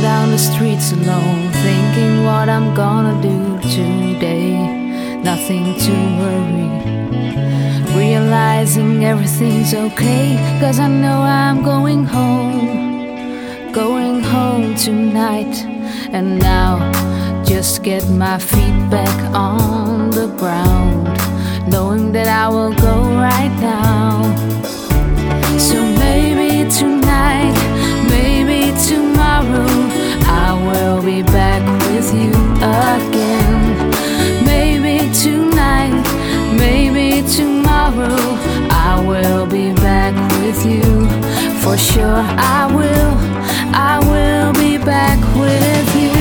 down the streets alone, thinking what I'm gonna do today. Nothing to worry, realizing everything's okay, 'cause I know I'm going home tonight. And now just get my feet back on the ground, knowing that I will go right now. So maybe tonight, maybe tomorrow, I will be back with you again. Maybe tonight, maybe tomorrow, I will be back with you. For sure I will be back with you.